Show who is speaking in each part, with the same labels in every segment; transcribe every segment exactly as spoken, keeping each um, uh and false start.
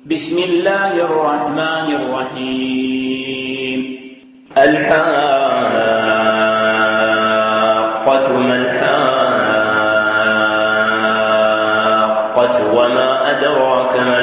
Speaker 1: بسم الله الرحمن الرحيم. الحاقة ما الحاقة وما أدراك ما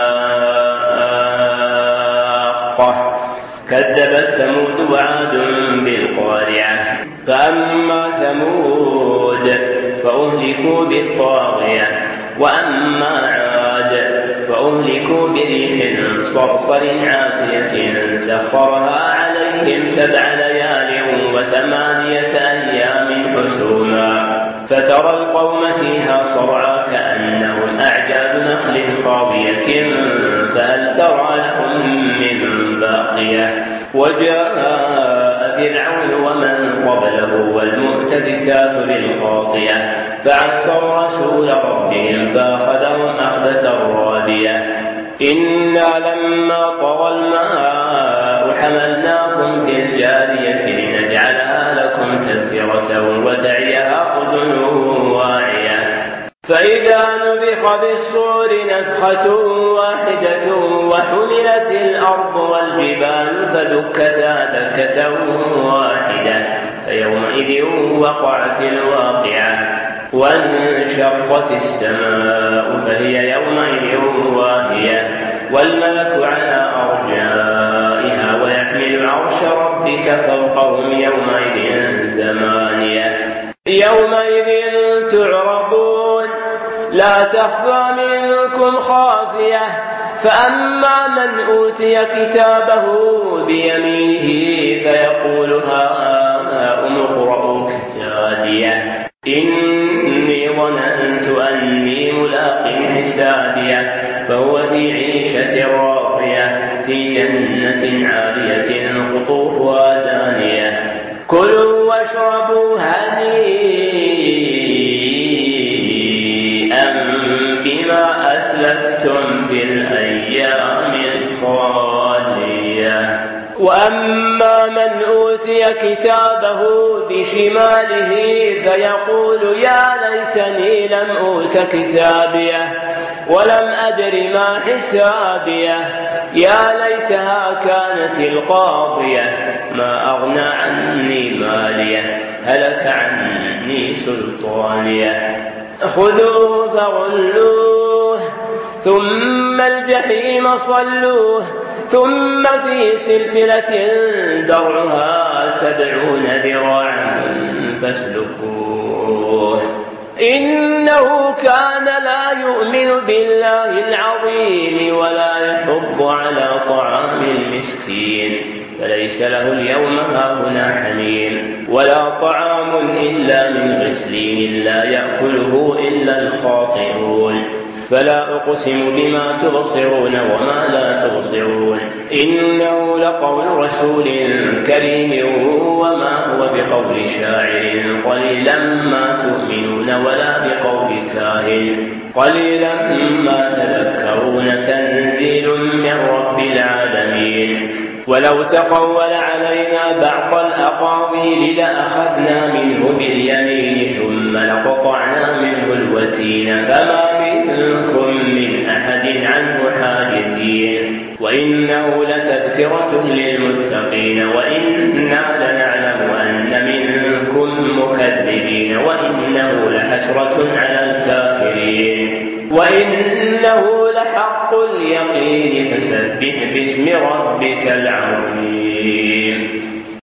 Speaker 1: الحاقة كذبت ثمود وعاد بالقارعة فأما ثمود فأهلكوا بالطاغية وأما عاد فأهلكوا بريح صرصر عاتية سخرها عليهم سبع ليال وثمانية أيام حسوما فترى القوم فيها صرعى كأنهم أعجاز نخل خاوية فهل ترى لهم من باقية وجاء فرعون ومن قبله والمؤتفكات بالخاطئة فعصوا رسول ربهم فأخذهم أخذة رابية إنا لما طغى الماء حملناكم في الجارية لنجعلها لكم تذكرة وتعيها أذن واعية فإذا نفخ بالصور نفخة واحدة وحملت الأرض والجبال فدكتا دكة واحدة فيومئذ وقعت الواقعة وانشقت السماء فهي يومئذ واهية والملك على أرجائها ويحمل عرش ربك فوقهم يومئذ ثمانية يومئذ تعرضون لا تخفى منكم خافية فأما من أوتي كتابه بيمينه فيقول هاؤم اقرءوا كتابيه إني ظننت أني ملاق حسابيه فهو في عيشة راضية في جنة عالية قطوفها دانية كلوا واشربوا هنيئا بما أسلفتم في الأيام الخالية وأما من أوتي كتابه بشماله فيقول يا ليتني لم أوت كتابيه ولم أدر ما حسابيه يا ليتها كانت القاضية ما أغنى عني ماليه هلك عني سلطانيه خذوه فغلوه ثم الجحيم صلوه ثم في سلسلة درعها سبعون ذراعا فاسلكوه إنه كان لا يؤمن بالله العظيم ولا يحض على طعام المسكين فليس له اليوم هاهنا حميم ولا طعام إلا من غسلين لا يأكله إلا الخاطئون فلا أقسم بما تبصرون وما لا تبصرون إنه لقول رسول كريم وما هو بقول شاعر قليلا ما تؤمنون ولا بقول كاهن قليلا ما تذكرون تنزيل من رب العالمين ولو تقول علينا بعض الأقاويل لأخذنا منه باليمين ثم لقطعنا منه الوتين فما منكم من أحد عنه حاجزين وإنه لتذكرة للمتقين وإنا لنعلم أن منكم مكذبين وإنه لحسرة على الكافرين وإنه لحق اليقين فسبح باسم ربك العظيم.